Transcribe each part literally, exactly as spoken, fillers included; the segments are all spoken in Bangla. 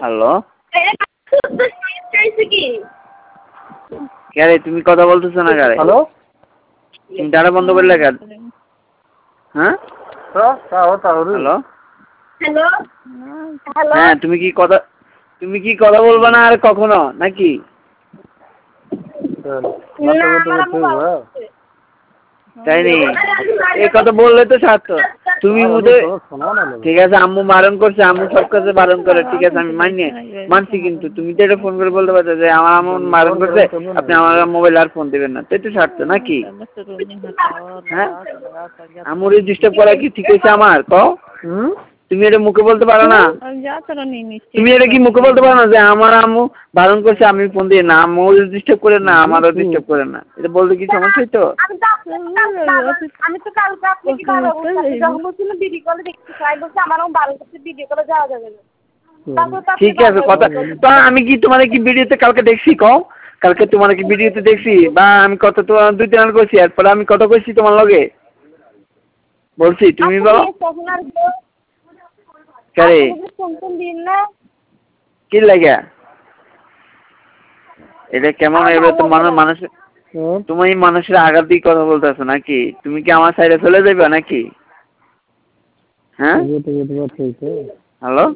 হ্যালো কে তুমি কথা বলতেছো না কারে? হ্যালো তুমি ডাটা বন্ধ করলে কেন? হ্যাঁ হ্যালো হ্যালো হ্যালো হ্যাঁ তুমি কি কথা তুমি কি কথা বলবা না আর কখনো নাকি? তাই নি এই কথা বললে তো সার্থক। তুমি বোধহয় ঠিক আছে আম্মু বারণ করছে, আম্মু সব কাছে বারণ করে, ঠিক আছে আমি মানি মানছি, কিন্তু তুমি তো এটা ফোন করে বলতে পারছো যে আমার আম্মু বারণ করছে আপনি আমার মোবাইল আর ফোন দিবেন না, তো এটা সার্থক নাকি? হ্যাঁ আম্মুর ডিস্টার্ব করা কি ঠিক আছে আমার? কও তুমি এটা মুখে বলতে পারো না? তুমি এটা কি মুখে বলতে পারো না যে আমার আম্মু বারণ করছে আমি ফোন দিয়ে না, আম্মু ডিস্টার্ব করে না, আমারও ডিস্টার্ব করে না, এটা বলতে কি সমস্যা হইতো? আমি তো কালকে আপনাকে বারণ করছি যখন বলছিল ভিডিও কলে দেখতে চাই, বলছে আমারও বারণ করছে ভিডিও কলে যাওয়া যাবে না। ঠিক আছে কথা তো আমি কি তোমার কি ভিডিওতে কালকে দেখছি? কও কালকে তোমার কি ভিডিওতে দেখছি বা আমি কত তোমার দুই তিন করছি এরপরে আমি কত করছি তোমার লগে বলছি তুমি বলো কারে কি লাগে এটা কেমন? এবার তো মানুষ মানুষ তুমি মানুষের আঘাত দিয়ে কথা বলতেছো নাকি? তুমি কি আমার সাইডে চলে যাবে নাকি? হ্যাঁ হ্যালো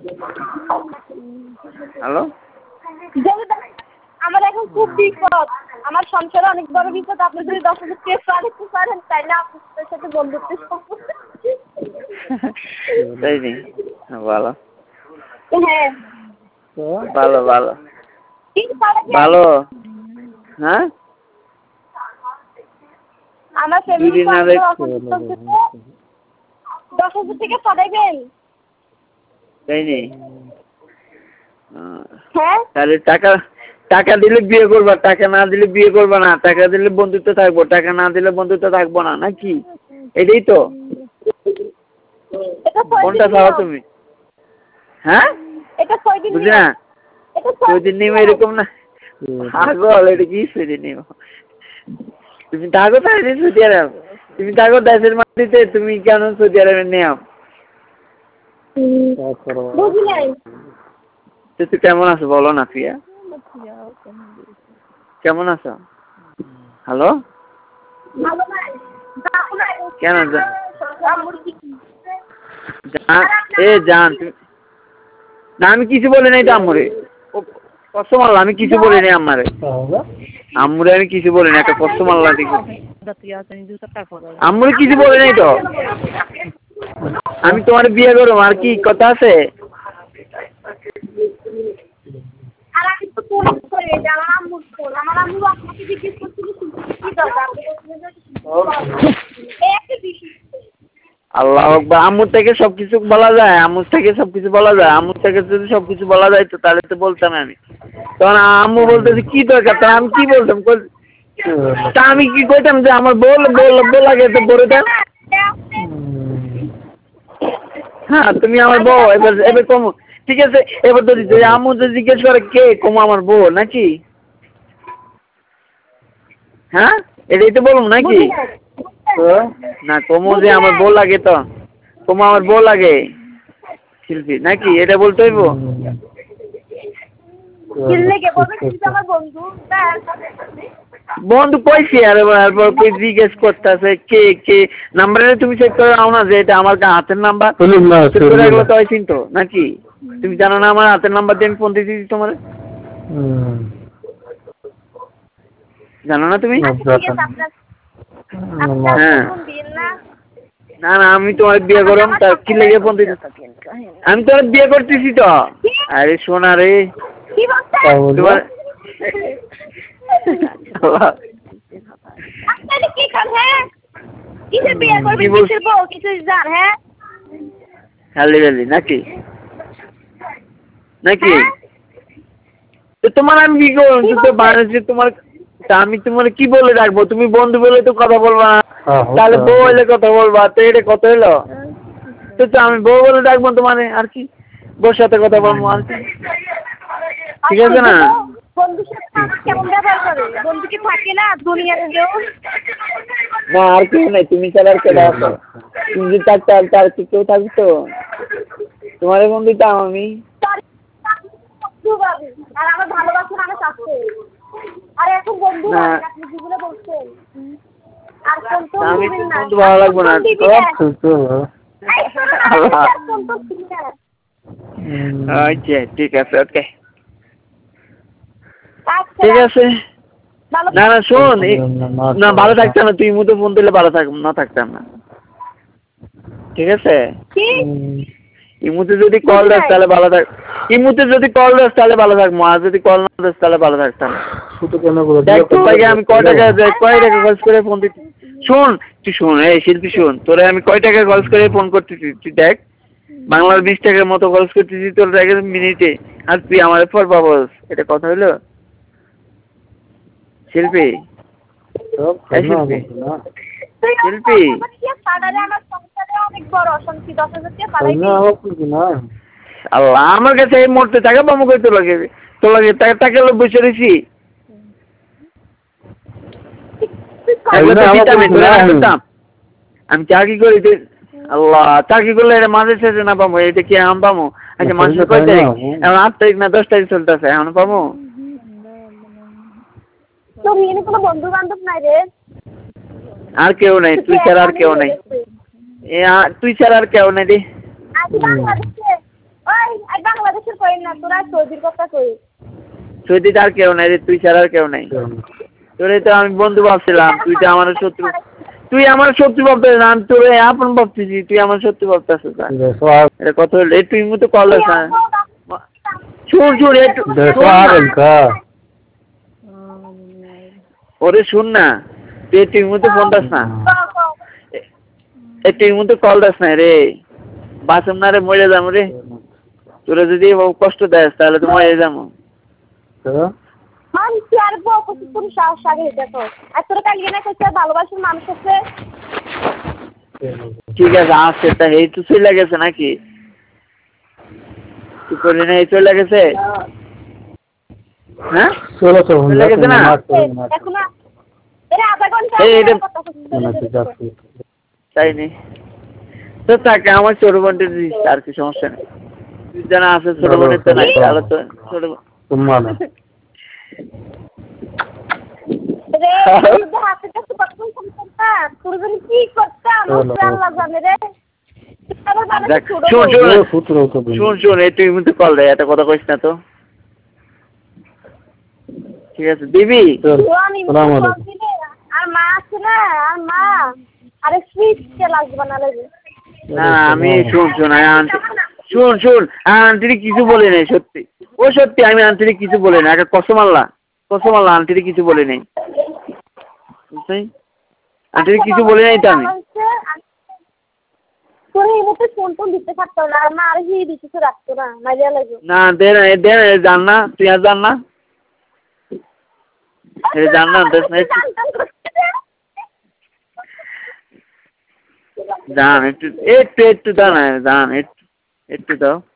হ্যালো আমার এখন খুব বিপদ, আমার সংসারে অনেক বড় বিপদ। আপনি যদি দশ হাজার টাকা দিতে পারেন তাইলে আপনার সাথে বন্ধুত্ব তাই নি ভালো হ্যাঁ ভালো ভালো ভালো হ্যাঁ আমার ফ্যামিলি দশ হাজার টাকা পাঠাইবেন তাই নি? হ্যাঁ তাহলে টাকা টাকা দিলে বিয়ে করবা, টাকা না দিলে বিয়ে করবা না, টাকা দিলে বন্ধুত্ব থাকবো, টাকা না দিলে বন্ধুত্ব থাকবো না নাকি? এটাই তো কোনটা চাও তুমি? হ্যাঁ বুঝি না ছয়দিন নিব এরকম না আগল এটা কি ছয়দিন নিব? তুমি থাকো তাহলে সৌদি আরব, তুমি থাকো দেশের মাটিতে, তুমি কেন সৌদি আরবে নেও? তুই কেমন আছো বলো না প্রিয়া, কেমন আছো? হ্যালো কেন এ জান না আমি কিছু বলি নাই তো আম্মুরে, কসম আল্লাহ আমি কিছু বলি নাই আম্মারে, আম্মুরে আমি কিছু বলি নাই, একটা কসম আল্লাহ দেখি আম্মুরে কিছু বলি নাই তো। আমি তোমার বিয়ে করবো আর কি কথা আছে? আল্লাহ আকবার, আম্মুর থেকে সবকিছু বলা যায়, আম্মুর থেকে সবকিছু বলা যায়, আম্মুর থেকে যদি সবকিছু বলা যায় তো তাহলে তো বলতাম আমি। তখন আম্মু বলতেছে কি দরকার, তা আমি কি বলতাম? তা আমি কি কইতাম যে আমার বল বল বলাগে তো বলে দেন। হ্যাঁ তুমি আমার বউ, এবার এবার কম ঠিক আছে, এবার তো আম্মু যদি জিজ্ঞেস করে কে, কম আমার বউ নাকি? হ্যাঁ এটাই তো বলুন নাকি? না কমো যে আমার বউ লাগে, তো কমো আমার বউ লাগে শিল্পী নাকি, এটা বলতে হইব? বন্ধু কইছি আরে জিজ্ঞেস করতেছে কে কে, নাম্বারে তুমি চেক করে নাও না যে এটা আমার হাতের নাম্বার, তো চিনতো নাকি? তুমি জানো না আমার হাতের নাম্বার দিয়ে আমি ফোন দিয়েছি তোমার, জানো না তুমি? হ্যাঁ না না আমি তোমার বিয়ে করলাম তার কি লেগে ফোন দিতে, আমি তোমার বিয়ে করতেছি তো। আরে শোনা রে তোমার খালি বেলি নাকি নাকি তো তোমার আমি কি করবো বাংলাদেশে তোমার, আমি তোমার কি বলে রাখবো? তুমি বন্ধু বলে তো কথা বলবা, তাহলে বউ হইলে কথা বলবা, তো এটা কত হইলো? তো আমি বউ বলে ডাকবো তোমার, আর কি বউর সাথে কথা বলবো আর কি, ঠিক আছে না? না আর কেউ নাই, তুমি ছাড়া আর কেউ আছো? তুমি যদি থাকতে আর কি কেউ থাকতো? তোমার বন্ধুটা আমি ভাবি আর আমার ভালোবাসার আমার কাছে আর এখন বন্ধু আপনি যেগুলো বলছেন আর কোন তো আমি দিবেন না বন্ধু ভালো লাগবে না আচ্ছা ঠিক আছে ওকে ঠিক আছে না না শোন না ভালো থাকতাম না তুই মুতো ফোন দিলে ভালো থাক না থাকতাম না ঠিক আছে ইমুতে যদি কল দাস তাহলে ভালো থাক ইমুতে যদি কল দাস তাহলে ভালো থাকবো আর যদি কল না দাস তাহলে ভালো থাকতাম দেখ তোর লাগে আমি কয় টাকা কয় টাকা খরচ করে ফোন দিচ্ছি শোন তুই শোন এই শিল্পী শোন তোরে আমি কয় টাকা খরচ করে ফোন করতেছি তুই দেখ বাংলার বিশ টাকার মতো খরচ করতেছি তোর দেখে মিনিটে আর তুই আমার পর পাবস এটা কথা হলো শিল্পী শিল্পী শিল্পী আল্লাহ আমার কাছে এই মুহূর্তে টাকা পাবো কই তোর লাগে তোর লাগে টাকা টাকা লোক বসে রয়েছি আমি চাকরি করি আল্লাহ চাকরি করলে এটা মাঝে শেষে না পাবো এটা কি আম পাবো আচ্ছা মাসের কয় তারিখ এখন আট তারিখ না দশ তারিখ চলতেছে এখন পাবো বন্ধু বান্ধব নাই রে আর কেউ নাই তুই ছাড়া আর কেউ নাই এ তুই ছাড়া আর কেউ নাই রে বাংলাদেশের কই না তোরা সৌদির কথা কই সৌদিতে আর কেউ নাই রে তুই ছাড়া আর কেউ নাই তোরে তো আমি বন্ধু ভাবছিলাম তুই তো আমার শত্রু তুই আমার শত্রু ভাবতে না তোর আপন ভাবতেছি তুই আমার শত্রু ভাবতেছিস এটা কত হলো একটু মতো কল আছে শুন শুন একটু ওরে শুন না তুই তুই মতো ফোন দাস না একটু মতো কল দাস না রে বাসম না রে মরে যাবো রে তোরা যদি কষ্ট দেস তাহলে তো মরে যাবো ঠিক আছে আসছে তা এই তো চলে গেছে নাকি কি করি না এই চলে গেছে হ্যাঁ চলে গেছে না তাই নি তো তাকে আমার ছোট বোনটা দিস আর কি সমস্যা নেই তুই জানা আছে ছোট বোনের তো নাই তাহলে তো ছোট বোন শুন শুন এই তুই কিন্তু কল দেয় এত কথা কইস না তো ঠিক আছে দিবি আর মা আছে না আর মা আরে সুইট লাগবে বানালে না আমি শুন শুন শুন শুন আন্টি কিছু বলে নাই সত্যি ও সত্যি আমি আন্টি কিছু বলে নাই একটা কসম আল্লাহ কসম আল্লাহ আন্টি কিছু বলে নাই বুঝলি আন্টি কিছু বলে নাই তো আমি না দে না দে জান না তুই আর জান না জান না জান একটু একটু একটু দাও না জান একটু একটু দাও